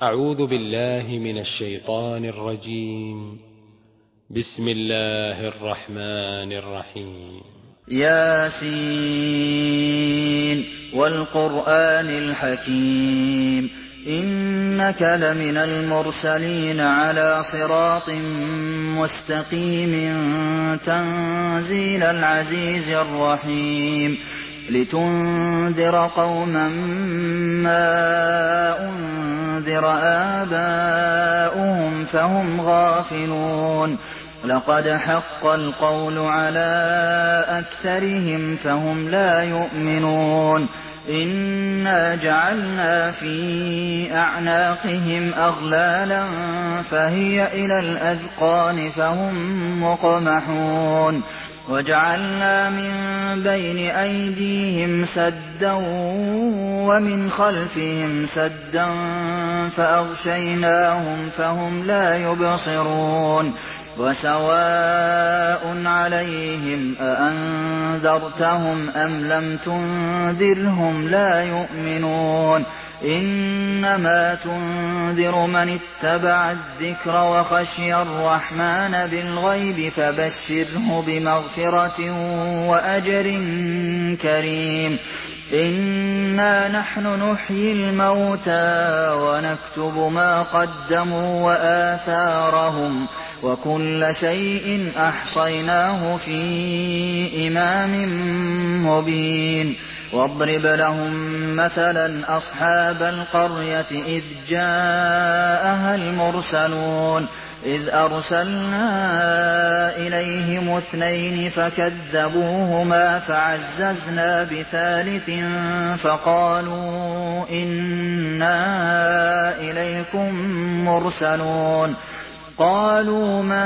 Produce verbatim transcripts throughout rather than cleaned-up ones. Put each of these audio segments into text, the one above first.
أعوذ بالله من الشيطان الرجيم. بسم الله الرحمن الرحيم. ياسين والقرآن الحكيم إنك لمن المرسلين على صراط مستقيم تنزيل العزيز الرحيم لتنذر قوما ما أنذر آباؤهم فهم غافلون لقد حق القول على أكثرهم فهم لا يؤمنون إنا جعلنا في أعناقهم أغلالا فهي إلى الأذقان فهم مقمحون وجعلنا من بين أيديهم سدا ومن خلفهم سدا فأغشيناهم فهم لا يبصرون وسواء عليهم أأنذرتهم أم لم تنذرهم لا يؤمنون إنما تنذر من اتبع الذكر وخشي الرحمن بالغيب فبشره بمغفرة وأجر كريم إنا نحن نحيي الموتى ونكتب ما قدموا وآثارهم وكل شيء أحصيناه في إمام مبين واضرب لهم مثلا أصحاب القرية إذ جاءها المرسلون إذ أرسلنا إليهم اثنين فكذبوهما فعززنا بثالث فقالوا إنا إليكم مرسلون قالوا ما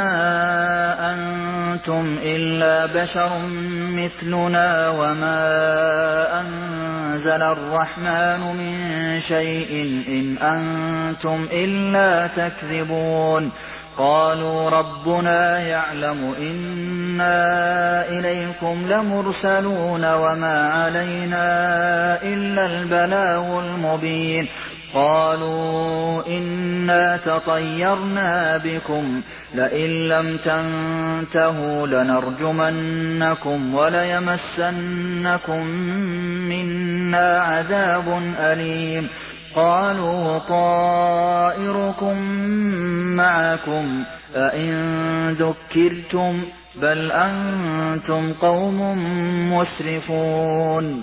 أنتم إلا بشر مثلنا وما أنزل الرحمن من شيء إن أنتم إلا تكذبون قالوا ربنا يعلم إنا إليكم لمرسلون وما علينا إلا البلاغ المبين قالوا إنا تطيرنا بكم لئن لم تنتهوا لنرجمنكم وليمسنكم منا عذاب أليم قالوا طائركم معكم أئن ذكرتم بل أنتم قوم مسرفون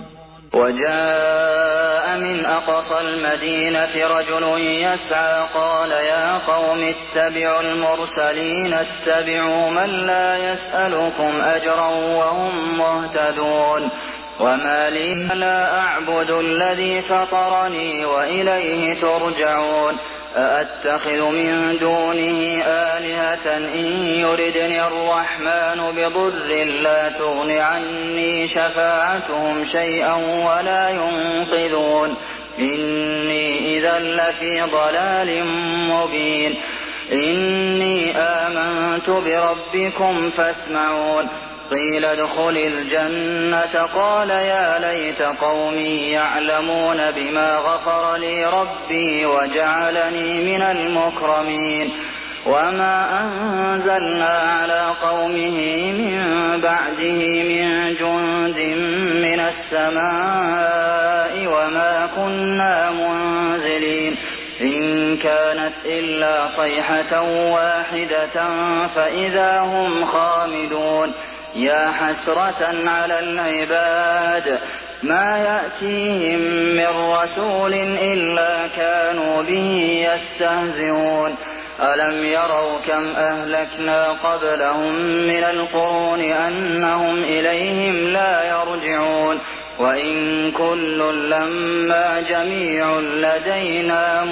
وجاء من أقصى المدينة رجل يسعى قال يا قوم اتبعوا المرسلين اتبعوا من لا يسألكم أجرا وهم مهتدون وما لي لا أعبد الذي فطرني وإليه ترجعون أأتخذ من دونه آلهة إن يردني الرحمن بضر لا تغن عني شفاعتهم شيئا ولا ينقذون إني إذا لفي ضلال مبين إني آمنت بربكم فاسمعون قيل ادخل الجنة قال يا ليت قومي يعلمون بما غفر لي ربي وجعلني من المكرمين وما أنزلنا على قومه من بعده من جند من السماء وما كنا منزلين إن كانت إلا صيحة واحدة فإذا هم خامدون يا حسرة على العباد ما يأتيهم من رسول إلا كانوا به يستهزئون ألم يروا كم أهلكنا قبلهم من القرون أنهم إليهم لا يرجعون وإن كل لما جميع لدينا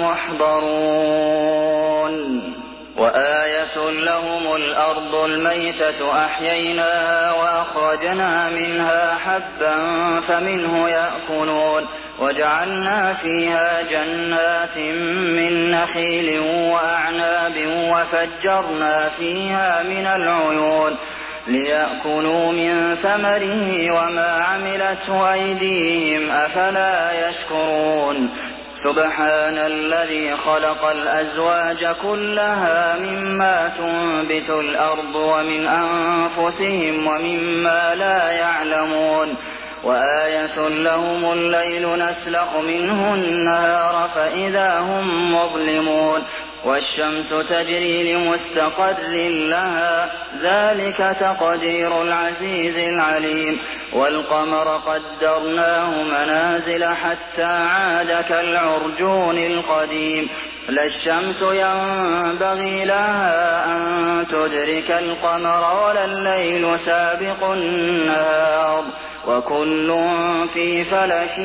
محضرون وآية لهم الأرض الميتة أحييناها وأخرجنا منها حبا فمنه يأكلون وجعلنا فيها جنات من نخيل وأعناب وفجرنا فيها من العيون ليأكلوا من ثمره وما عملته أيديهم أفلا يشكرون سبحان الذي خلق الأزواج كلها مما تنبت الأرض ومن أنفسهم ومما لا يعلمون وآية لهم الليل نسلخ منه النهار فإذا هم مظلمون والشمس تجري لمستقر لها ذلك تقدير العزيز العليم والقمر قدرناه منازل حتى عاد كالعرجون القديم لا الشمس ينبغي لها أن تدرك القمر ولا الليل سابق النهار وكل في فلك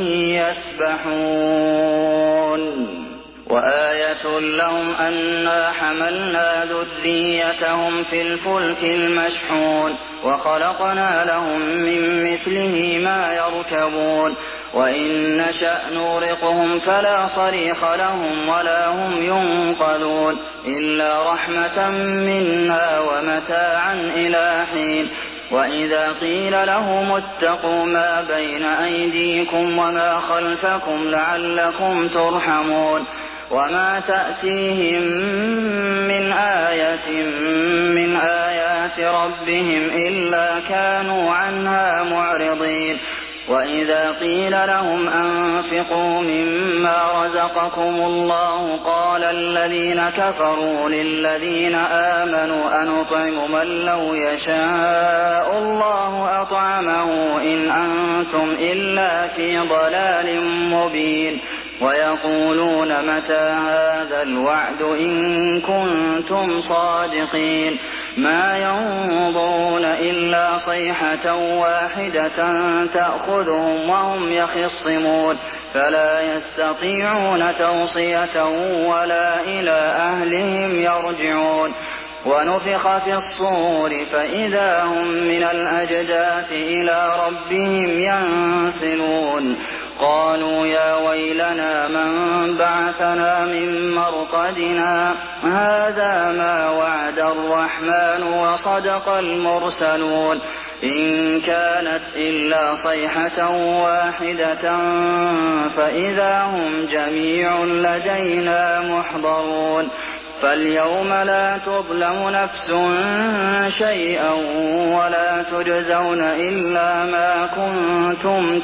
يسبحون وآية لهم أنا حملنا ذريتهم في الفلك المشحون وخلقنا لهم من مثله ما يركبون وإن نشأ نغرقهم فلا صريخ لهم ولا هم ينقذون إلا رحمة منا ومتاعا إلى حين وإذا قيل لهم اتقوا ما بين أيديكم وما خلفكم لعلكم ترحمون وما تأتيهم من آية من آيات ربهم إلا كانوا عنها معرضين وإذا قيل لهم أنفقوا مما رزقكم الله قال الذين كفروا للذين آمنوا أنطعم من لو يشاء الله أطعمه إن أنتم إلا في ضلال مبين ويقولون متى هذا الوعد إن كنتم صادقين ما ينظرون إلا صيحة واحدة تأخذهم وهم يخصمون فلا يستطيعون توصية ولا إلى أهلهم يرجعون ونفخ في الصور فإذا هم من الأجداث إلى ربهم ينسلون قالوا يا ويلنا من بعثنا من مرقدنا هذا ما وعد الرحمن وصدق المرسلون إن كانت إلا صيحة واحدة فإذا هم جميع لدينا محضرون فاليوم لا تظلم نفس شيئا ولا تجزون إلا ما كنتم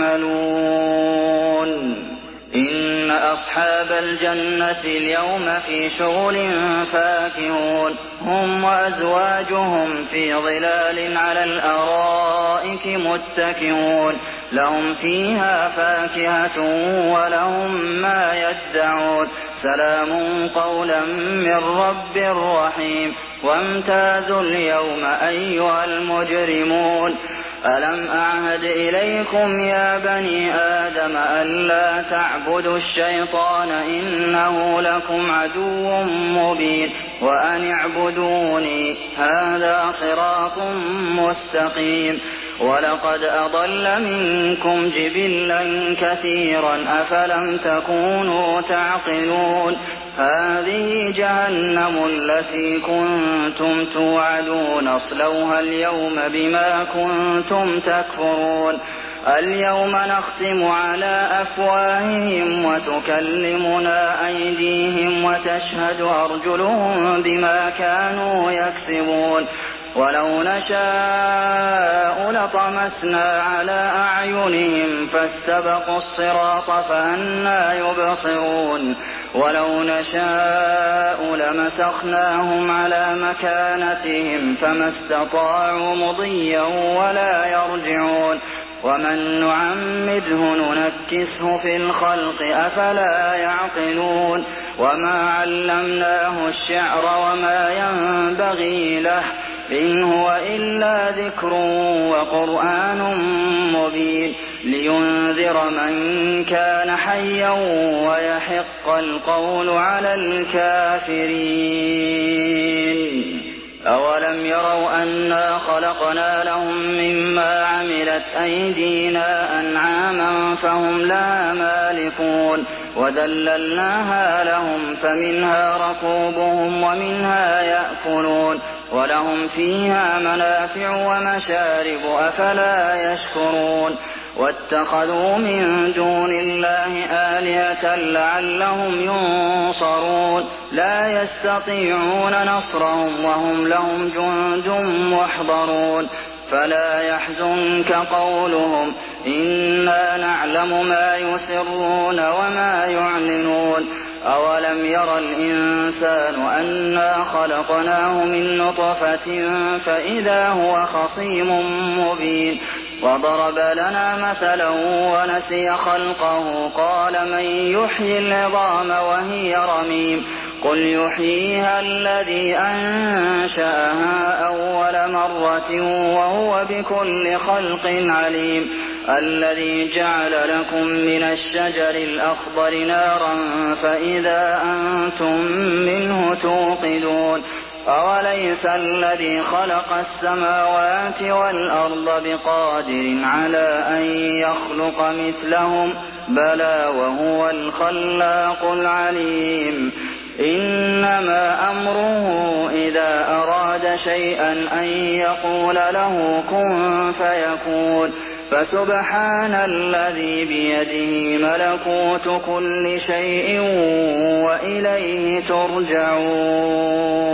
تعملون إن أصحاب الجنة اليوم في شغل فاكهون هم وأزواجهم في ظلال على الأرائك متكئون لهم فيها فاكهة ولهم ما يدعون سلام قولا من رب رحيم وامتازوا اليوم أيها المجرمون ألم أعهد إليكم يا بني آدم ألا تعبدوا الشيطان إنه لكم عدو مبين وأن اعبدوني هذا صراط مستقيم ولقد أضل منكم جبلا كثيرا أفلم تكونوا تعقلون هذه جهنم التي كنتم توعدون اصلوها اليوم بما كنتم تكفرون اليوم نختم على أفواههم وتكلمنا أيديهم وتشهد أرجلهم بما كانوا يكسبون ولو نشاء لطمسنا على أعينهم فاستبقوا الصراط فأنى يبصرون ولو نشاء لمسخناهم على مكانتهم فما استطاعوا مضيا ولا يرجعون ومن نعمده ننكسه في الخلق أفلا يعقلون وما علمناه الشعر وما ينبغي له إن هو إلا ذكر وقرآن مبين لينذر من كان حيا ويحق القول على الكافرين أولم يروا أنا خلقنا لهم مما عملت أيدينا أنعاما فهم لها مالكون وذللناها لهم فمنها ركوبهم ومنها يأكلون ولهم فيها منافع ومشارب أفلا يشكرون واتخذوا من دون الله آلهة لعلهم ينصرون لا يستطيعون نصرهم وهم لهم جند محضرون فلا يحزنك قولهم إنا نعلم ما يسرون وما يعلنون أولم ير الإنسان أنا خلقناه من نطفة فإذا هو خصيم مبين وضرب لنا مثلا ونسي خلقه قال من يحيي العظام وهي رميم قل يحييها الذي أنشأها أول مرة وهو بكل خلق عليم الذي جعل لكم من الشجر الأخضر نارا فإذا أنتم منه توقدون أوليس الذي خلق السماوات والأرض بقادر على أن يخلق مثلهم بلى وهو الخلاق العليم إنما أمره إذا أراد شيئا أن يقول له كن فيكون فسبحان الذي بيده ملكوت كل شيء وإليه ترجعون